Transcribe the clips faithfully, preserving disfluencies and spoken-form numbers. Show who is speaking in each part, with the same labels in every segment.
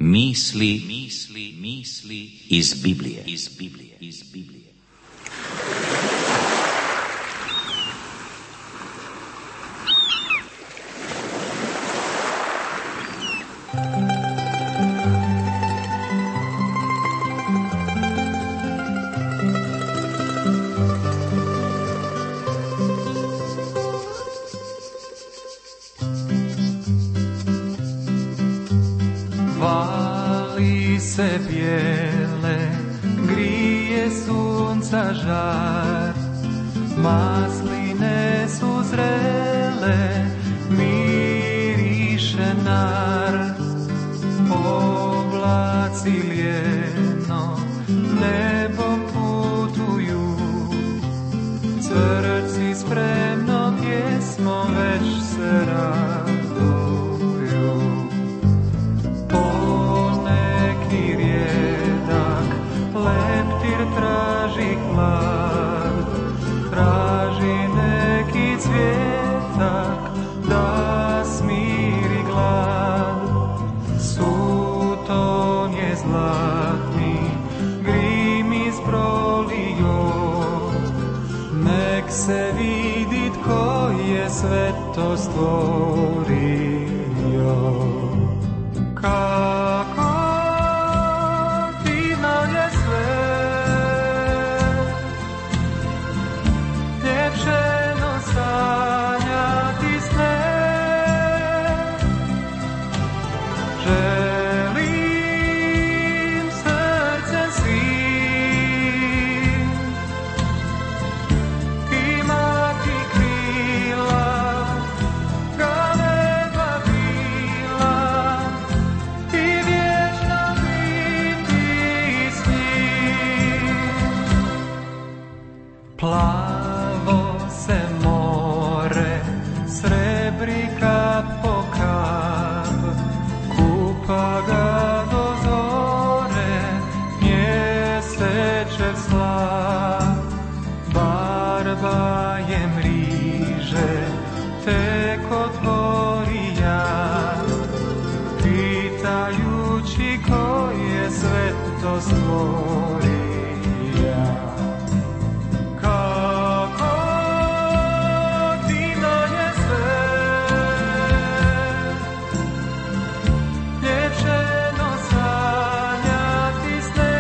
Speaker 1: Misli, misli, misli iz Biblije, iz Biblije, iz Biblije.
Speaker 2: Vali se bijele, grije sunca žar, masline su zrele, miriše nar, oblaci lijeno, nebom putuju, crci spremno pjesmom već se raduju. Poneki rijedak leptir traži hlad, traži neki cvjetak da smiri glad. Suton je zlatni, grim izprolio, nek se vidi tko je sve to stvorio. Kako divno je sve, ljepšeno sanjati sne. Želim srcem svim imati krila, galeba bila i vječno biti s njim. Plavo se more, srebri kap po kap, kupa ga do zore, mjesečev slap. Barba je mriže, tek otvori jak, pitajući ko je sve to stvorio. Kako divno je sve, ljepšeno sanjati sne.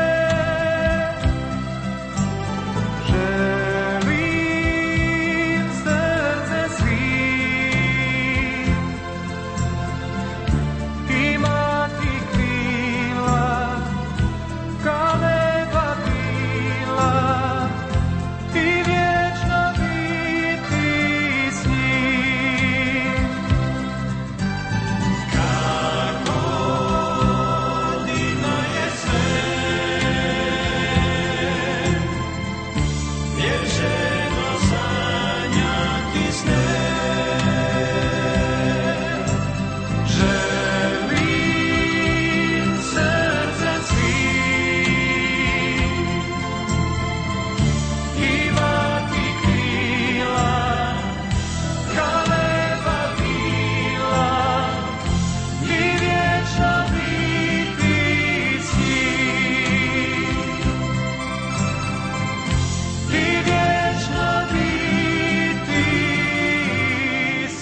Speaker 2: Želim srce svim imati krila, galeba bila i vječno biti s njim. Kako divno je sve, ljepšeno sanjati sne. Želim srce svim imati krila, galeba bila i vječno biti s njim. I vječno biti s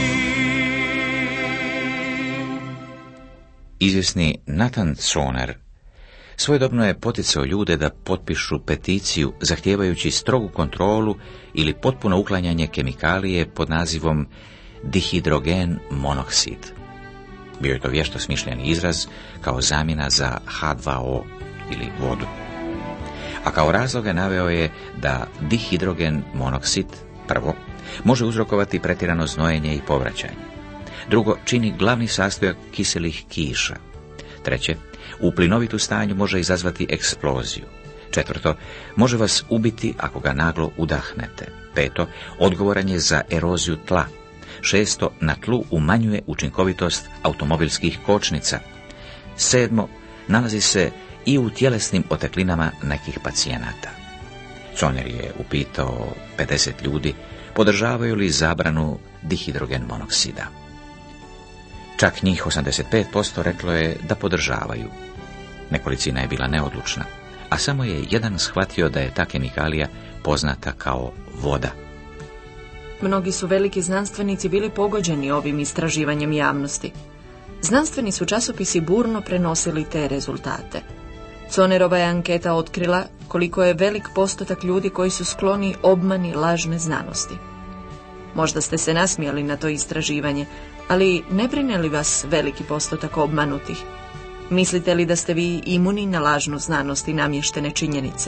Speaker 2: njim.
Speaker 1: Izvjesni Nathan Soner svojedobno je poticao ljude da potpišu peticiju zahtijevajući strogu kontrolu ili potpuno uklanjanje kemikalije pod nazivom dihidrogen monoksid. Bio je to vješto smišljeni izraz kao zamjena za H dva O ili vodu. A kao razloge naveo je da dihidrogen monoksid, prvo, može uzrokovati pretjerano znojenje i povraćanje. Drugo, čini glavni sastojak kiselih kiša. Treće, u plinovitu stanju može izazvati eksploziju. Četvrto, može vas ubiti ako ga naglo udahnete. Peto, odgovoran je za eroziju tla. Šesto, na tlu umanjuje učinkovitost automobilskih kočnica. Sedmo, nalazi se i u tjelesnim oteklinama nekih pacijenata. Soner je upitao pedeset ljudi podržavaju li zabranu dihidrogen monoksida. Čak njih osamdeset pet posto reklo je da podržavaju. Nekolicina je bila neodlučna, a samo je jedan shvatio da je ta kemikalija poznata kao voda.
Speaker 3: Mnogi su veliki znanstvenici bili pogođeni ovim istraživanjem javnosti. Znanstveni su časopisi burno prenosili te rezultate. Zonerova je anketa otkrila koliko je velik postotak ljudi koji su skloni obmani lažne znanosti. Možda ste se nasmijali na to istraživanje, ali ne brine li vas veliki postotak obmanutih? Mislite li da ste vi imuni na lažnu znanost i namještene činjenice?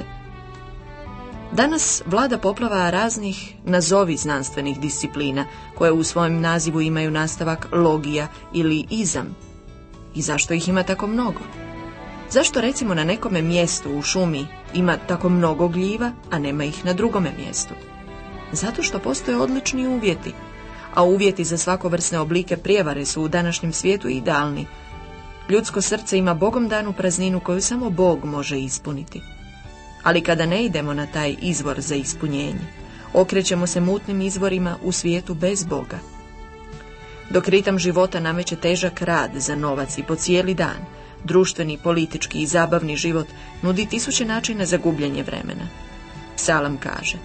Speaker 3: Danas vlada poplava raznih nazovi znanstvenih disciplina, koje u svojem nazivu imaju nastavak logija ili izam. I zašto ih ima tako mnogo? Zašto recimo na nekome mjestu u šumi ima tako mnogo gljiva, a nema ih na drugome mjestu? Zato što postoje odlični uvjeti, a uvjeti za svakovrsne oblike prijevare su u današnjem svijetu idealni. Ljudsko srce ima Bogom danu prazninu koju samo Bog može ispuniti. Ali kada ne idemo na taj izvor za ispunjenje, okrećemo se mutnim izvorima u svijetu bez Boga. Dok ritam života nameće težak rad za novac i po cijeli dan, društveni, politički i zabavni život nudi tisuće načina za gubljenje vremena. Psalam kaže: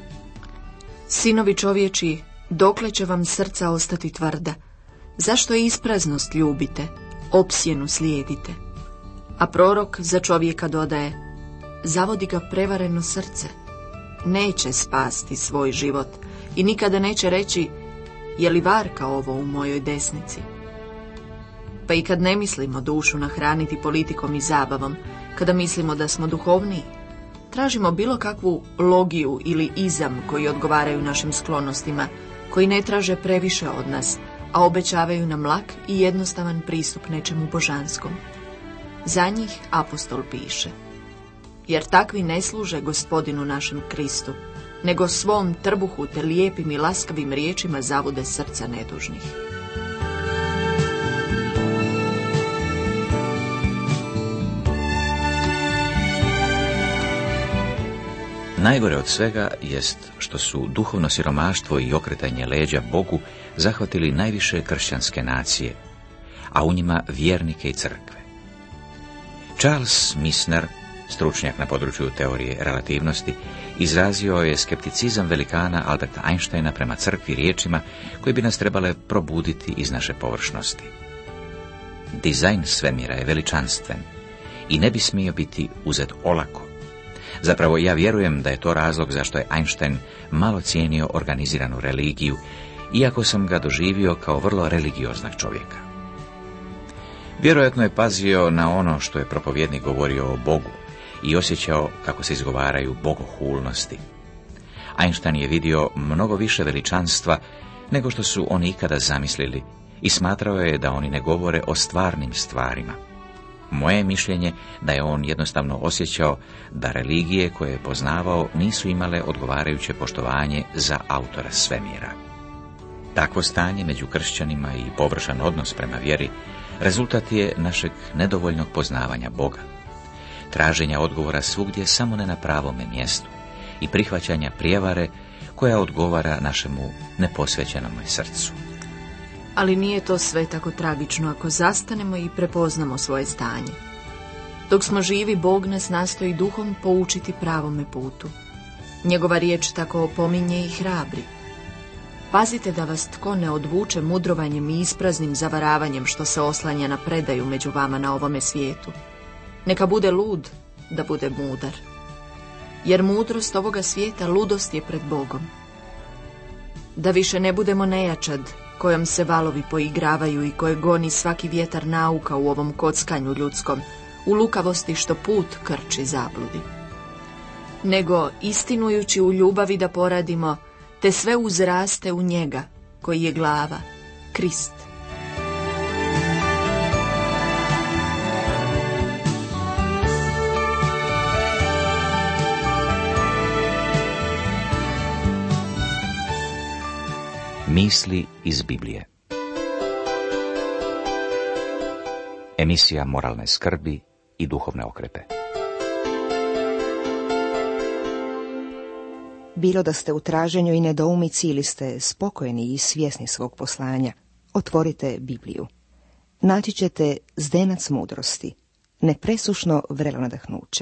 Speaker 3: Sinovi čovječi, dokle će vam srca ostati tvrda? Zašto ispraznost ljubite, opsjenu slijedite? A prorok za čovjeka dodaje: zavodi ga prevareno srce. Neće spasti svoj život i nikada neće reći: je li varka ovo u mojoj desnici? Pa i kad ne mislimo dušu nahraniti politikom i zabavom, kada mislimo da smo duhovniji, tražimo bilo kakvu logiju ili izam koji odgovaraju našim sklonostima, koji ne traže previše od nas, a obećavaju nam lak i jednostavan pristup nečemu božanskom. Za njih apostol piše: jer takvi ne služe Gospodinu našem Kristu, nego svom trbuhu te lijepim i laskavim riječima zavude srca nedužnih.
Speaker 1: Najgore od svega jest što su duhovno siromaštvo i okretanje leđa Bogu zahvatili najviše kršćanske nacije, a u njima vjernike i crkve. Charles Misner, stručnjak na području teorije relativnosti, izrazio je skepticizam velikana Alberta Einsteina prema crkvi riječima koji bi nas trebale probuditi iz naše površnosti. Dizajn svemira je veličanstven i ne bi smio biti uzet olako. Zapravo ja vjerujem da je to razlog zašto je Einstein malo cijenio organiziranu religiju, iako sam ga doživio kao vrlo religioznog čovjeka. Vjerojatno je pazio na ono što je propovjednik govorio o Bogu i osjećao kako se izgovaraju bogohulnosti. Einstein je vidio mnogo više veličanstva nego što su oni ikada zamislili i smatrao je da oni ne govore o stvarnim stvarima. Moje mišljenje da je on jednostavno osjećao da religije koje je poznavao nisu imale odgovarajuće poštovanje za autora svemira. Takvo stanje među kršćanima i površan odnos prema vjeri rezultat je našeg nedovoljnog poznavanja Boga, traženja odgovora svugdje samo ne na pravome mjestu i prihvaćanja prijevare koja odgovara našemu neposvećenome srcu.
Speaker 3: Ali nije to sve tako tragično ako zastanemo i prepoznamo svoje stanje. Dok smo živi, Bog nas nastoji duhom poučiti pravome putu. Njegova riječ tako opominje i hrabri. Pazite da vas tko ne odvuče mudrovanjem i ispraznim zavaravanjem što se oslanja na predaju među vama na ovome svijetu. Neka bude lud, da bude mudar. Jer mudrost ovoga svijeta ludost je pred Bogom. Da više ne budemo nejačad, kojom se valovi poigravaju i koje goni svaki vjetar nauka u ovom kockanju ljudskom, u lukavosti što put krči zabludi. Nego istinujući u ljubavi da poradimo, te sve uzraste u njega, koji je glava, Krist.
Speaker 1: Misli iz Biblije. Emisija moralne skrbi i duhovne okrepe.
Speaker 4: Bilo da ste u traženju i nedoumici ili ste spokojni i svjesni svog poslanja, otvorite Bibliju. naći ćete zdenac mudrosti, nepresušno vrelo nadahnuće.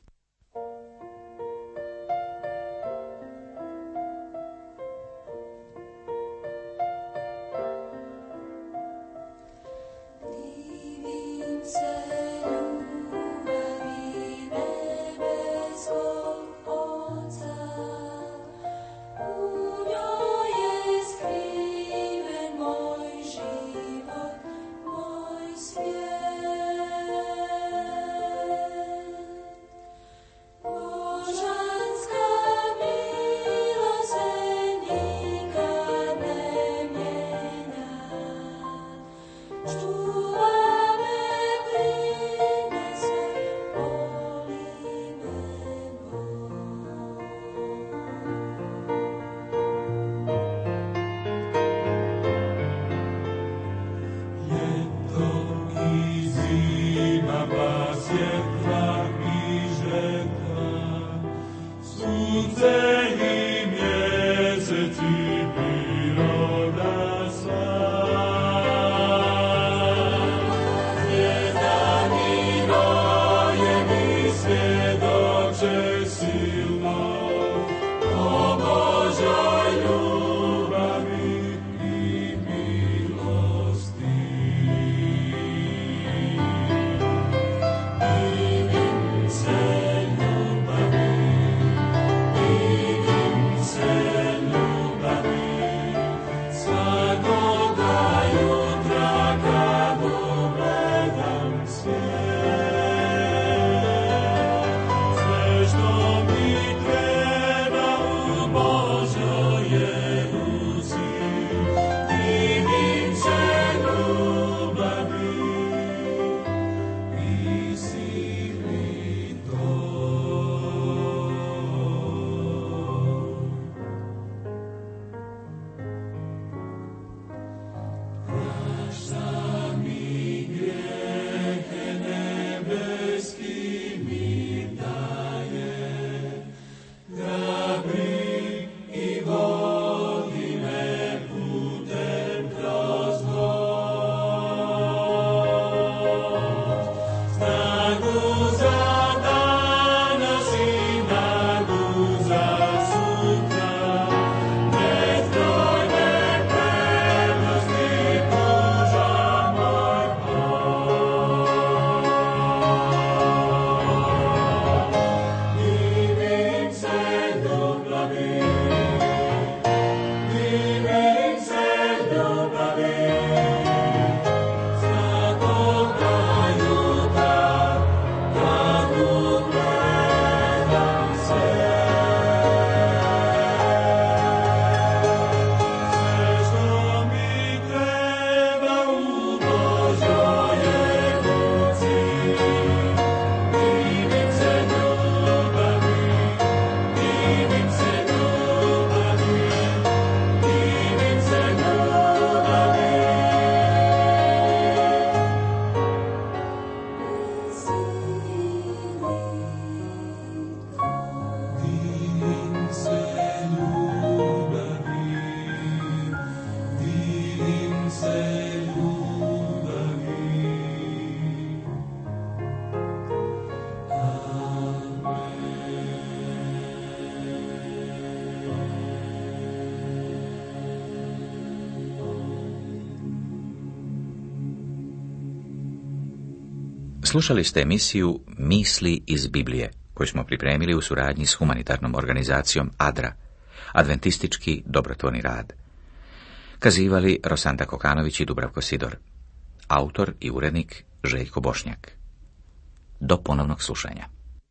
Speaker 1: Slušali ste emisiju Misli iz Biblije, koju smo pripremili u suradnji s humanitarnom organizacijom Adra, adventistički dobrotvorni rad. Kazivali Rosanda Kokanović i Dubravko Sidor. Autor i urednik Željko Bošnjak. Do ponovnog slušanja.